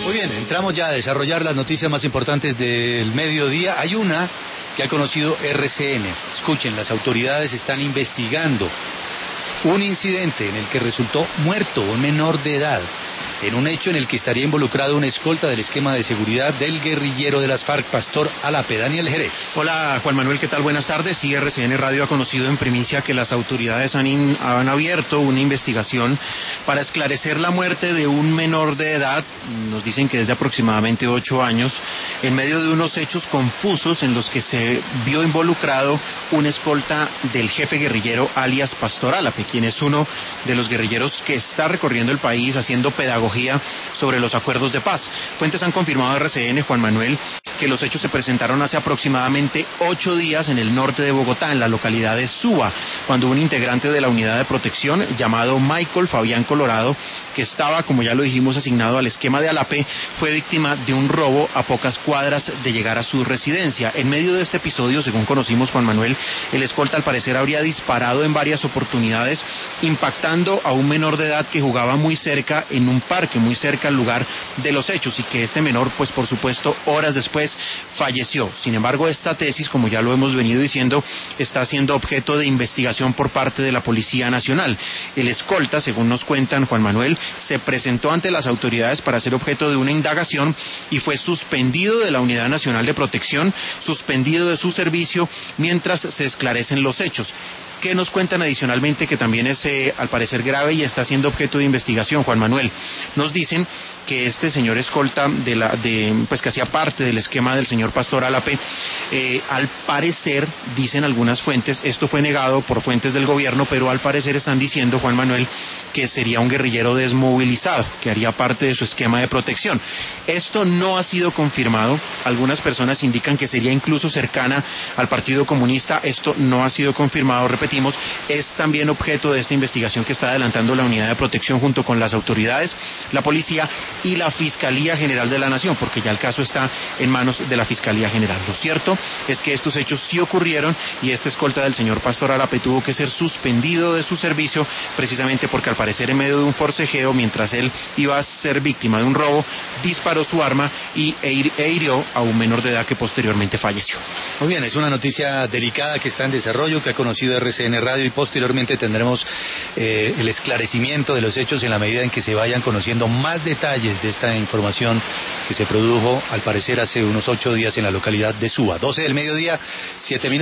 Muy bien, entramos ya a desarrollar las noticias más importantes del mediodía. Hay una que ha conocido RCN. Escuchen, las autoridades están investigando un incidente en el que resultó muerto un menor de edad, en un hecho en el que estaría involucrado una escolta del esquema de seguridad del guerrillero de las FARC, Pastor Alape. Daniel Jerez. Hola Juan Manuel, ¿qué tal? Buenas tardes. Sí, RCN Radio ha conocido en primicia que las autoridades han abierto una investigación para esclarecer la muerte de un menor de edad, nos dicen que es de aproximadamente 8 años, en medio de unos hechos confusos en los que se vio involucrado un escolta del jefe guerrillero alias Pastor Alape, quien es uno de los guerrilleros que está recorriendo el país haciendo pedagogía sobre los acuerdos de paz. Fuentes han confirmado a RCN, Juan Manuel, que los hechos se presentaron hace aproximadamente 8 días en el norte de Bogotá, en la localidad de Suba, cuando un integrante de la unidad de protección llamado Michael Fabián Colorado, que estaba, como ya lo dijimos, asignado al esquema de Alape, fue víctima de un robo a pocas cuadras de llegar a su residencia. En medio de este episodio, según conocimos, Juan Manuel, el escolta al parecer habría disparado en varias oportunidades, impactando a un menor de edad que jugaba muy cerca en un parque, muy cerca al lugar de los hechos, y que este menor, pues por supuesto, horas después falleció. Sin embargo, esta tesis, como ya lo hemos venido diciendo, está siendo objeto de investigación por parte de la Policía Nacional. El escolta, según nos cuentan, Juan Manuel, se presentó ante las autoridades para ser objeto de una indagación y fue suspendido de la Unidad Nacional de Protección, suspendido de su servicio mientras se esclarecen los hechos. ¿Qué nos cuentan adicionalmente que también es al parecer grave y está siendo objeto de investigación, Juan Manuel? Nos dicen que este señor escolta pues que hacía parte del esquema del señor Pastor Alape, al parecer, dicen algunas fuentes, esto fue negado por fuentes del gobierno, pero al parecer están diciendo, Juan Manuel, que sería un guerrillero desmovilizado, que haría parte de su esquema de protección. Esto no ha sido confirmado. Algunas personas indican que sería incluso cercana al Partido Comunista. Esto no ha sido confirmado, repetimos, es también objeto de esta investigación que está adelantando la Unidad de Protección junto con las autoridades, la policía y la Fiscalía General de la Nación, porque ya el caso está en manos de la Fiscalía General. Lo cierto es que estos hechos sí ocurrieron y este escolta del señor Pastor Alape tuvo que ser suspendido de su servicio precisamente porque al parecer en medio de un forcejeo, mientras él iba a ser víctima de un robo, disparó su arma e hirió a un menor de edad que posteriormente falleció. Muy bien, es una noticia delicada que está en desarrollo, que ha conocido RCN Radio, y posteriormente tendremos el esclarecimiento de los hechos en la medida en que se vayan conociendo más detalles de esta información que se produjo al parecer hace unos 8 días en la localidad de Suba. 12 del mediodía, 7 minutos.